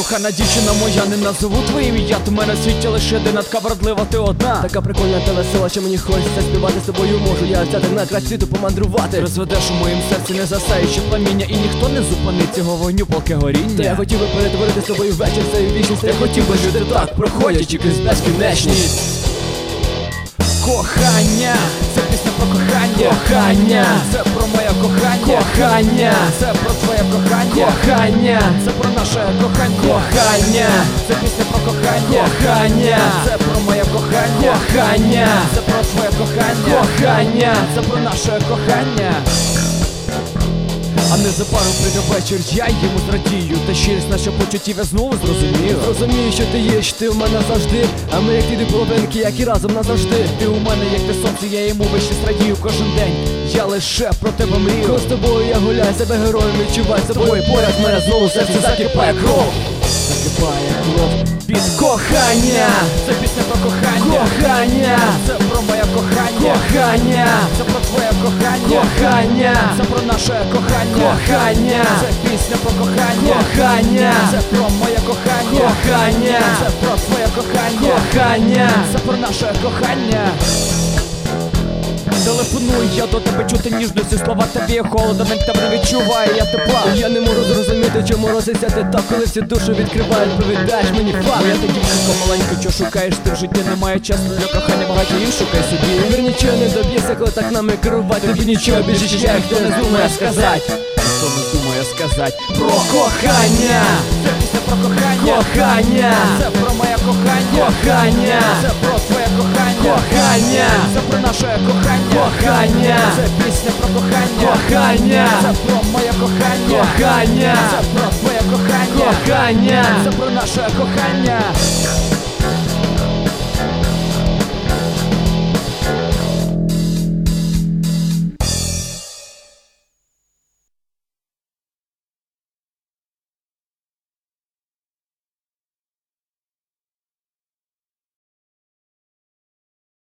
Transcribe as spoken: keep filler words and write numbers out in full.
Кохана дівчина моя, не назову твоїм ім'я. Ти мене в світі лише один, така вродлива ти одна. Така прикольна та весела, що мені хочеться співати з тобою. Можу я взяти на край світу помандрувати. Розведеш у моїм серці незасаюче пламіння, і ніхто не зупинить цього вогню, поки горіння. Та я хотів би перетворити з тобою вечір цей вічність. Я хотів би жити так, проходячи крізь безкінечність. Кохання, це пісня про кохання. Кохання, це про моє кохання. Кохання, це про твоє кохання. Кохання, це про наше кохання. Кохання, це пісня про кохання. Кохання, це про моє кохання. Кохання, це про твоє кохання. Кохання, це про наше кохання. А незабаром прийде вечір, я йому зрадію. Та щирість наших почуттів я знову зрозумію. Розумію, що ти є, що ти в мене завжди. А ми як дві половинки, як і разом назавжди. Ти у мене, як ти сонце, я йому вище радію кожен день. Я лише про тебе мрію. Коли з тобою я гуляю, себе героєм відчуваю. З тобою поряд мене знову серце закипає кров. Закипає кров Під кохання, це пісня про кохання. Кохання, це про моє кохання. Кохання, це про твоє кохання. Кохання, це про наше кохання. Кохання, це пісня про кохання. Кохання, це про моє кохання. Кохання, це про твоє кохання. Кохання, це про наше кохання. Телефоную я до тебе, чути ніжності, слова тобі є холодом, від тебе не відчуваю я тепла. Я не можу зрозуміти, чому розися ти так, коли всі душу відкривають, повідаєш мені факт. Я та дівчинка маленька, що шукаєш ти в житті, немає часу для кохання, багато їм шукай собі. Вір нічого не доб'єшся, коли так нами керувати. Тобі нічого більше ще ніхто не думає сказати. Ніхто не думає сказати Про кохання, це пісня про кохання. Кохання, це про моє кохання. Кохання, це про твоє кохання. Кохання, це про наше кохання. Кохання, це пісня про кохання. Кохання, це про моє кохання. Кохання, це про твоє кохання. Кохання, це про наше кохання.